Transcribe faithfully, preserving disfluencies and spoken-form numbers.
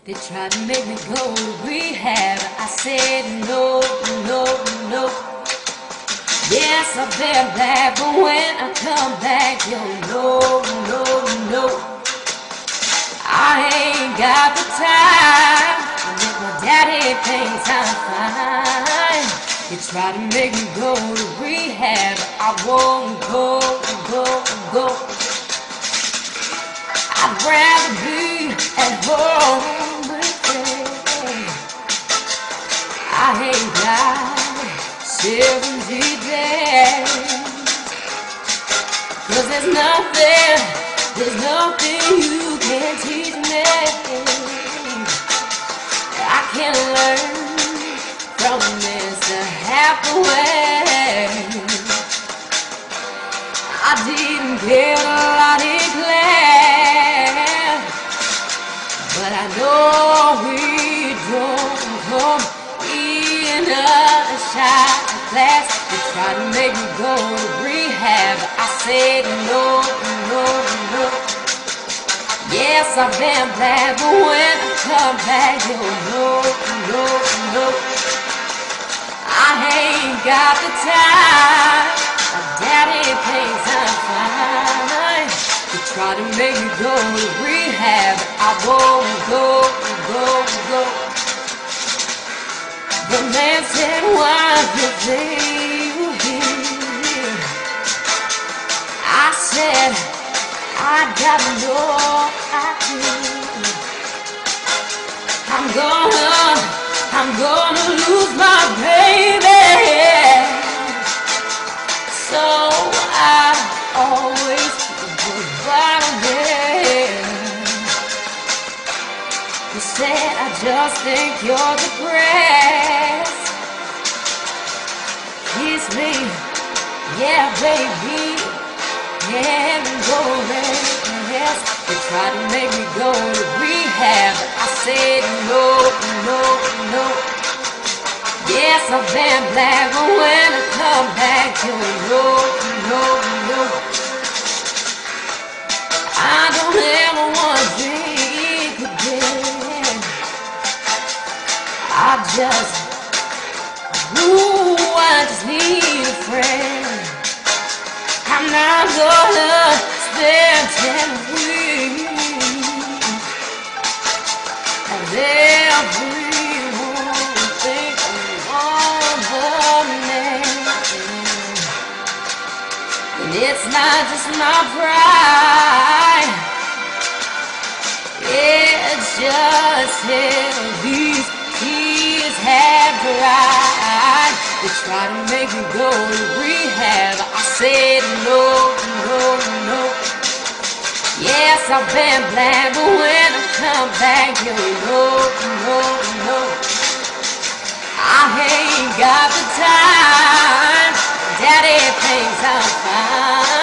They tried to make me go to rehab. I said no, no, no. Yes, I've been back, but when I come back, yo, no, no, no. I ain't got the time to make my daddy thinks I'm fine. They try to make me go to rehab. I won't go, go, go. I'd rather be at home. I ain't got seventy days, 'cause there's nothing, there's nothing you can teach me. I can learn from Mister Hathaway. I didn't get a lot in class, but I know we don't come in a shot class. They try to make me go to rehab. I said no, no, no. Yes, I've been bad, but when I come back, yo, no, no, no. I ain't got the time. My daddy thinks I'm fine. They try to make me go to rehab. I won't go, go, go. The man said, why you think here? I said, I got no idea. I'm gonna, I'm gonna lose my baby. So I always put bottom there. You said, I just think you're depressed. Kiss me, yeah, baby. Yeah, go rest. They tried to make me go to rehab. I said no, no, no. Yes, I've been black, but when I come back, you know, no, no. I don't ever want to drink again. I just, ooh, I just need a friend. I'm not gonna spend ten weeks and everyone think I'm on the man. And it's not just my pride, it's just him. These kids have pride. They try to make me go to rehab. I said no, no, no. Yes, I've been black, but when I come back, you know, no, no. I ain't got the time. Daddy thinks I'm fine.